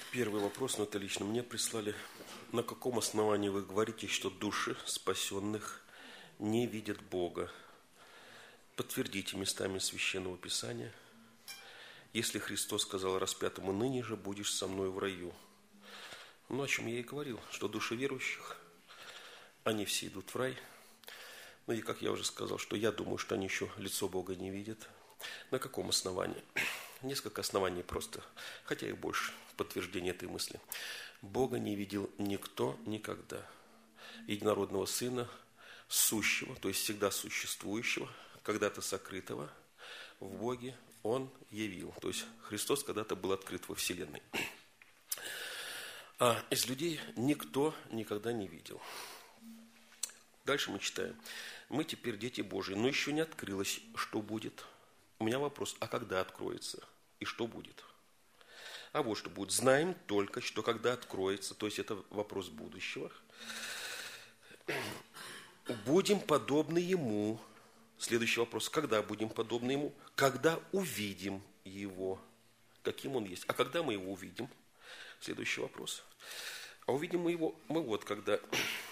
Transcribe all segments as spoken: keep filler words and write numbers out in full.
Первый вопрос, но это лично мне прислали. На каком основании вы говорите, что души спасенных не видят Бога? Подтвердите местами Священного Писания. Если Христос сказал распятому: «Ныне же будешь со мной в раю». Ну, о чем я и говорил, что души верующих, они все идут в рай. Ну и, как я уже сказал, что я думаю, что они еще лицо Бога не видят. На каком основании? Несколько оснований просто, хотя и больше, подтверждение этой мысли. Бога не видел никто никогда. Единородного Сына, сущего, то есть всегда существующего, когда-то сокрытого в Боге Он явил. То есть Христос когда-то был открыт во Вселенной. А из людей никто никогда не видел. Дальше мы читаем. Мы теперь дети Божьи, но еще не открылось, что будет. У меня вопрос, а когда откроется и что будет? А вот что будет. Знаем только, что когда откроется, то есть это вопрос будущего, будем подобны Ему. Следующий вопрос, когда будем подобны Ему? Когда увидим Его, каким Он есть. А когда мы Его увидим? Следующий вопрос. А увидим мы Его, мы вот когда...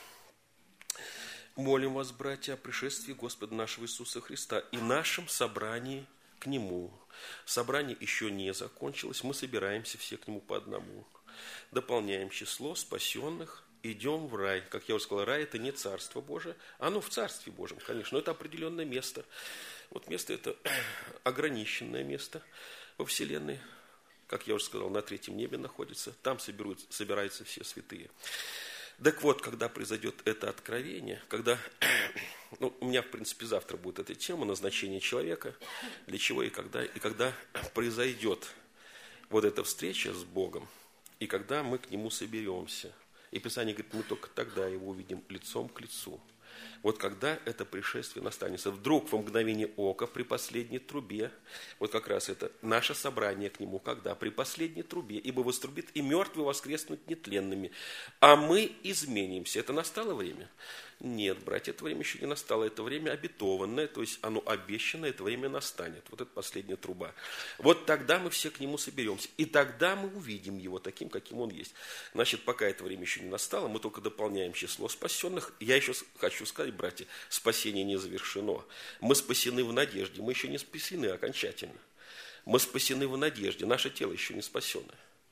Молим вас, братья, о пришествии Господа нашего Иисуса Христа и нашем собрании к Нему. Собрание еще не закончилось, мы собираемся все к Нему по одному. Дополняем число спасенных, идем в рай. Как я уже сказал, рай – это не Царство Божие, оно в Царстве Божьем, конечно, но это определенное место. Вот место это ограниченное место во Вселенной. Как я уже сказал, на третьем небе находится, там соберут, собираются все святые. Так вот, когда произойдет это откровение, когда, ну, у меня, в принципе, завтра будет эта тема, назначение человека, для чего и когда, и когда произойдет вот эта встреча с Богом, и когда мы к Нему соберемся. И Писание говорит, мы только тогда Его увидим лицом к лицу. Вот когда это пришествие настанется, вдруг во мгновение ока, при последней трубе, вот как раз это наше собрание к Нему, когда при последней трубе, ибо вострубит, и мертвые воскреснут нетленными, а мы изменимся. Это настало время? Нет, братья, это время еще не настало, это время обетованное, то есть оно обещано, это время настанет, вот это последняя труба. Вот тогда мы все к Нему соберемся, и тогда мы увидим Его таким, каким Он есть. Значит, пока это время еще не настало, мы только дополняем число спасенных. Я еще хочу сказать, братья, спасение не завершено. Мы спасены в надежде, мы еще не спасены окончательно. Мы спасены в надежде, наше тело еще не спасено.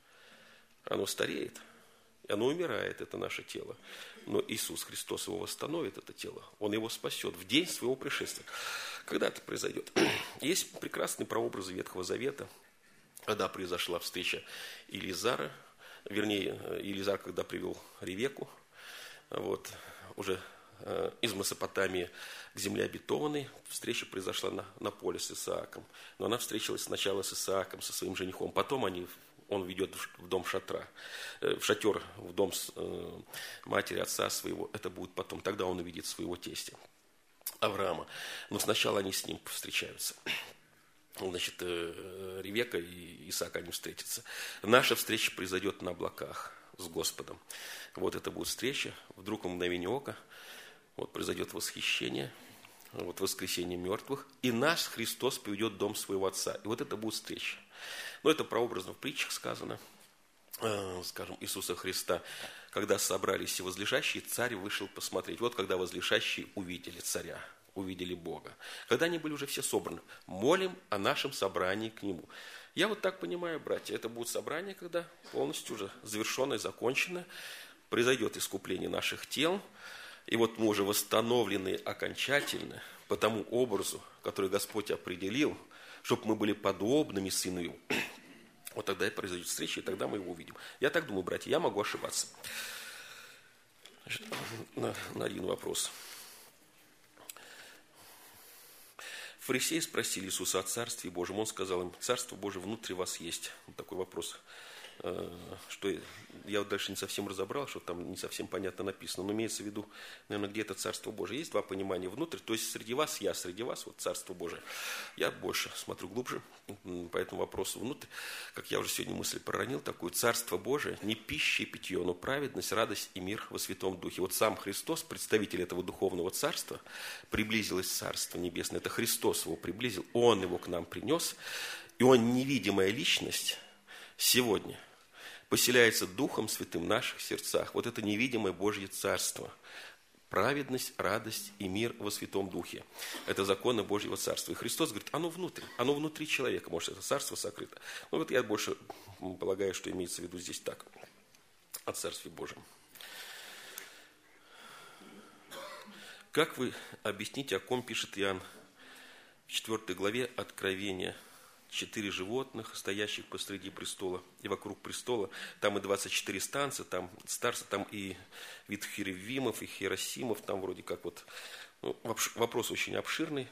Оно стареет, оно умирает, это наше тело. Но Иисус Христос его восстановит, это тело. Он его спасет в день своего пришествия. Когда это произойдет? Есть прекрасные прообразы Ветхого Завета, когда произошла встреча Илизара, вернее, Илизар, когда привел Ревекку, вот, уже из Месопотамии к земле обетованной. Встреча произошла на, на поле с Исааком. Но она встретилась сначала с Исааком, со своим женихом. Потом они, он ведет в дом шатра, в шатер, в дом матери, отца своего. Это будет потом. Тогда он увидит своего тестя Авраама. Но сначала они с ним встречаются. Значит, Ревекка и Исаак, они встретятся. Наша встреча произойдет на облаках с Господом. Вот это будет встреча. Вдруг в мгновение ока вот произойдет восхищение, вот воскресение мертвых, и нас Христос поведет в дом своего Отца. И вот это будет встреча. Но это прообразно в притчах сказано, э, скажем, Иисуса Христа, когда собрались все возлежащие, царь вышел посмотреть. Вот когда возлежащие увидели царя, увидели Бога. Когда они были уже все собраны, молим о нашем собрании к Нему. Я вот так понимаю, братья, это будет собрание, когда полностью уже завершенное, законченное, произойдет искупление наших тел. И вот мы уже восстановлены окончательно по тому образу, который Господь определил, чтобы мы были подобными Сыну Его. Вот тогда и произойдет встреча, и тогда мы Его увидим. Я так думаю, братья, я могу ошибаться. Значит, на, на один вопрос. Фарисеи спросили Иисуса о Царстве Божьем. Он сказал им, Царство Божие внутри вас есть. Вот такой вопрос. Что я вот дальше не совсем разобрал, что там не совсем понятно написано, но имеется в виду, наверное, где это Царство Божие. Есть два понимания внутрь, то есть среди вас я, среди вас вот Царство Божие. Я больше смотрю глубже по этому вопросу внутрь. Как я уже сегодня мысль проронил, такую Царство Божие не пища и питье, но праведность, радость и мир во Святом Духе. Вот сам Христос, представитель этого духовного царства, приблизилось Царство Небесное. Это Христос его приблизил, Он его к нам принес, и Он невидимая личность сегодня поселяется Духом Святым в наших сердцах. Вот это невидимое Божье Царство. Праведность, радость и мир во Святом Духе. Это законы Божьего Царства. И Христос говорит, оно внутри, оно внутри человека, может, это Царство сокрыто. Ну вот я больше полагаю, что имеется в виду здесь так, о Царстве Божьем. Как вы объясните, о ком пишет Иоанн в четвёртой главе Откровения? Четыре животных, стоящих посреди престола и вокруг престола. Там и двадцать четыре станца, там старца, там и вид херувимов, и херосимов. Там вроде как вот, ну, вопрос очень обширный.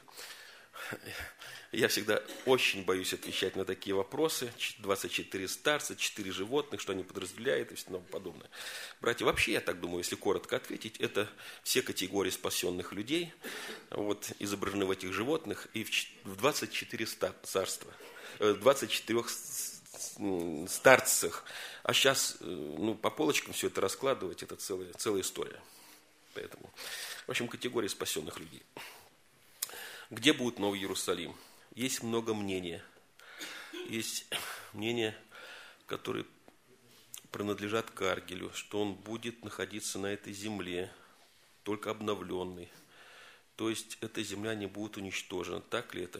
Я всегда очень боюсь отвечать на такие вопросы. двадцать четыре старца, четыре животных, что они подразделяют и все тому подобное. Братья, вообще, я так думаю, если коротко ответить, это все категории спасенных людей, вот, изображены в этих животных, и в двадцать четыре царства, двадцать четыре старцах. А сейчас, ну, по полочкам все это раскладывать, это целая, целая история. Поэтому, в общем, категория спасенных людей. Где будет Новый Иерусалим? Есть много мнений. Есть мнения, которые принадлежат Каргелю, что он будет находиться на этой земле, только обновленный. То есть, эта земля не будет уничтожена. Так ли это?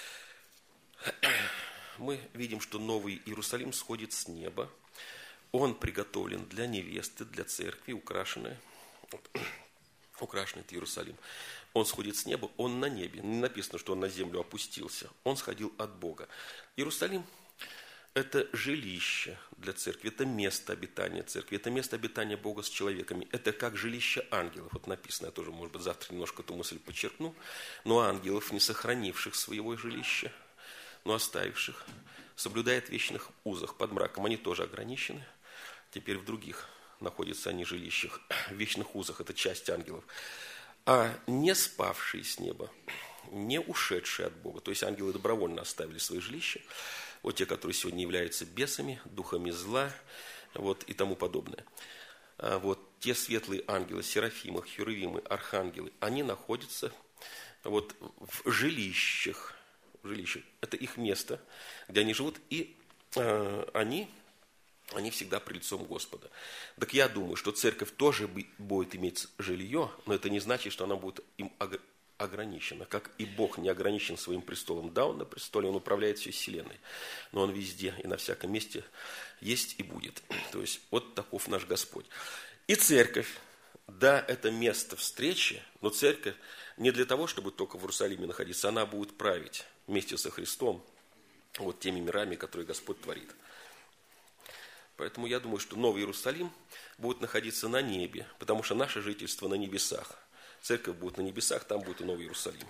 Мы видим, что Новый Иерусалим сходит с неба. Он приготовлен для невесты, для церкви, украшенный. Украшенный этот Иерусалим. Он сходит с неба, он на небе. Не написано, что он на землю опустился. Он сходил от Бога. Иерусалим – это жилище для церкви, это место обитания церкви, это место обитания Бога с человеками. Это как жилище ангелов. Вот написано, я тоже, может быть, завтра немножко эту мысль подчеркну. Но ангелов, не сохранивших своего жилища, но оставивших, соблюдает в вечных узах под мраком. Они тоже ограничены. Теперь в других находятся они жилищах, в вечных узах. Это часть ангелов. А не спавшие с неба, не ушедшие от Бога, то есть ангелы добровольно оставили свои жилища, вот те, которые сегодня являются бесами, духами зла, вот, и тому подобное. А вот те светлые ангелы, серафимы, херувимы, архангелы, они находятся вот в жилищах, в жилищах. Это их место, где они живут, и э, они... Они всегда при лицом Господа. Так я думаю, что церковь тоже будет иметь жилье, но это не значит, что она будет им ограничена. Как и Бог не ограничен своим престолом. Да, Он на престоле, Он управляет всей вселенной. Но Он везде и на всяком месте есть и будет. То есть, вот таков наш Господь. И церковь, да, это место встречи, но церковь не для того, чтобы только в Иерусалиме находиться. Она будет править вместе со Христом вот теми мирами, которые Господь творит. Поэтому я думаю, что Новый Иерусалим будет находиться на небе, потому что наше жительство на небесах. Церковь будет на небесах, там будет и Новый Иерусалим.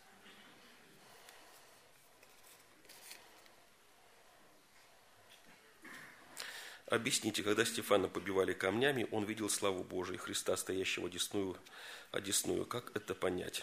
Объясните, когда Стефана побивали камнями, он видел славу Божию, Христа, стоящего одесную, одесную. Как это понять?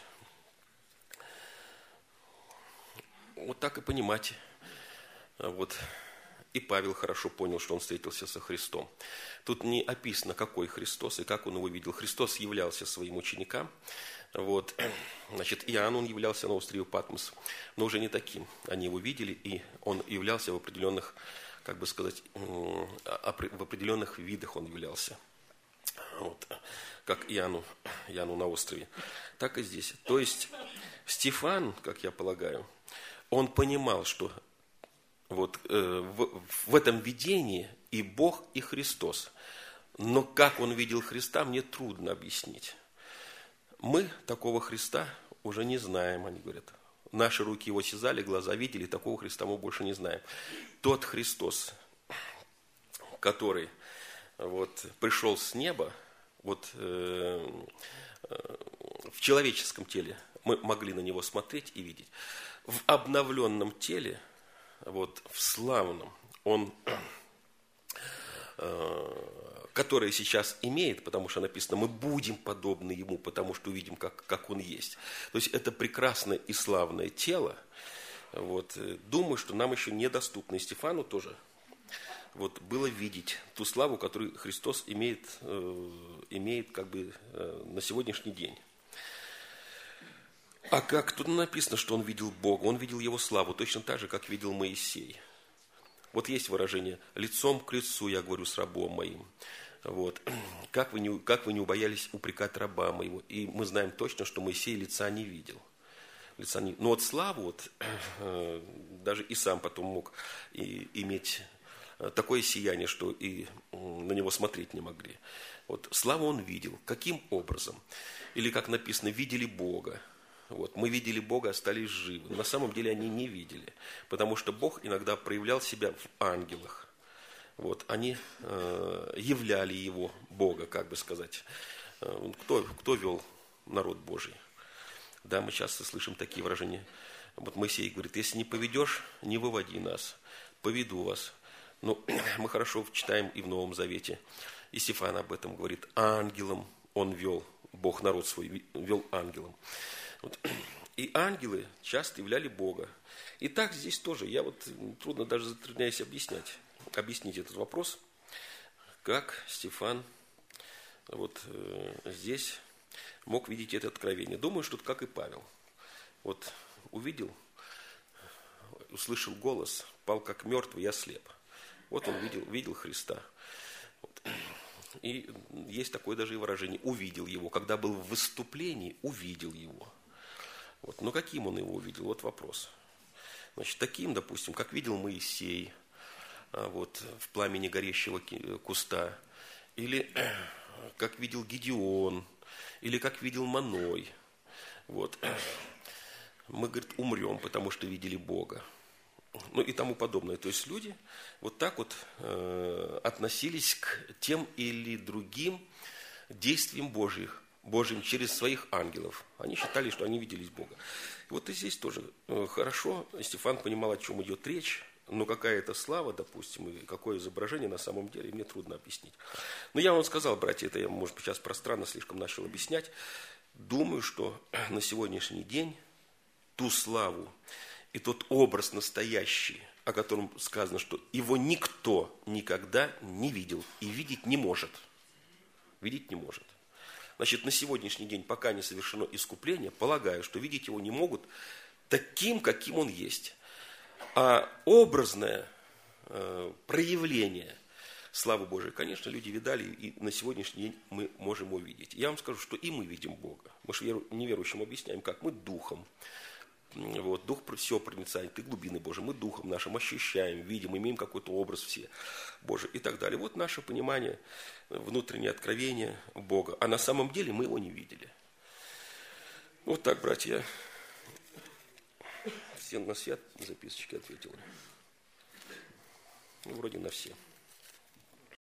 Вот так и понимать. Вот. И Павел хорошо понял, что он встретился со Христом. Тут не описано, какой Христос и как он его видел. Христос являлся своим ученикам. Вот. Значит, Иоанн, он являлся на острове Патмос, но уже не таким. Они его видели, и он являлся в определенных, как бы сказать, в определенных видах он являлся. Вот. Как Иоанну, Иоанну на острове. Так и здесь. То есть, Стефан, как я полагаю, он понимал, что вот э, в, в этом видении и Бог, и Христос. Но как он видел Христа, мне трудно объяснить. Мы такого Христа уже не знаем, они говорят. Наши руки его сизали, глаза видели, такого Христа мы больше не знаем. Тот Христос, который вот, пришел с неба, вот, э, э, в человеческом теле, мы могли на него смотреть и видеть. В обновленном теле, вот, в славном, он, э, который сейчас имеет, потому что написано, мы будем подобны ему, потому что увидим, как, как он есть. То есть, это прекрасное и славное тело. Вот, думаю, что нам еще недоступно. И Стефану тоже вот, было видеть ту славу, которую Христос имеет, э, имеет как бы, э, на сегодняшний день. А как тут написано, что он видел Бога? Он видел его славу, точно так же, как видел Моисей. Вот есть выражение «лицом к лицу я говорю с рабом моим». Вот. Как вы, не, как вы не убоялись упрекать раба моего? И мы знаем точно, что Моисей лица не видел. Лица не... Но вот славу, вот, э, даже и сам потом мог и, иметь такое сияние, что и на него смотреть не могли. Вот. Славу он видел. Каким образом? Или, как написано, видели Бога. Вот. Мы видели Бога, остались живы. На самом деле они не видели. Потому что Бог иногда проявлял себя в ангелах. Вот, они э, являли его, Бога, как бы сказать. Э, кто, кто вел народ Божий? Да, мы часто слышим такие выражения. Вот Моисей говорит, если не поведешь, не выводи нас, поведу вас. Ну, мы хорошо читаем и в Новом Завете. И Стефан об этом говорит. Ангелом он вел, Бог народ свой вел ангелом. Вот. И ангелы часто являли Бога. И так здесь тоже, я вот трудно даже затрудняюсь объяснять. Объяснить этот вопрос, как Стефан вот э, здесь мог видеть это откровение. Думаю, что как и Павел. Вот увидел, услышал голос, пал как мертвый, я слеп. Вот он видел, видел Христа. Вот. И есть такое даже и выражение, увидел его. Когда был в выступлении, увидел его. Вот. Но каким он его увидел? Вот вопрос. Значит, таким, допустим, как видел Моисей, вот, в пламени горящего куста, или как видел Гедеон, или как видел Маной. Вот. Мы, говорит, умрем, потому что видели Бога. Ну и тому подобное. То есть люди вот так вот э, относились к тем или другим действиям Божьих, Божьим через своих ангелов. Они считали, что они виделись Бога. Вот и здесь тоже э, хорошо. Стефан понимал, о чем идет речь. Но какая это слава, допустим, и какое изображение на самом деле, мне трудно объяснить. Но я вам сказал, братья, это я, может быть, сейчас пространно слишком начал объяснять. Думаю, что на сегодняшний день ту славу и тот образ настоящий, о котором сказано, что его никто никогда не видел и видеть не может. Видеть не может. Значит, на сегодняшний день, пока не совершено искупление, полагаю, что видеть его не могут таким, каким он есть. А образное э, проявление славы Божией, конечно, люди видали, и на сегодняшний день мы можем увидеть. Я вам скажу, что и мы видим Бога. Мы же веру, неверующим объясняем, как мы духом. Вот, дух все проницает, и глубины Божьи. Мы духом нашим ощущаем, видим, имеем какой-то образ все Божий и так далее. Вот наше понимание, внутреннее откровение Бога. А на самом деле мы его не видели. Вот так, братья. Все на все записочки ответил. Ну, вроде на все.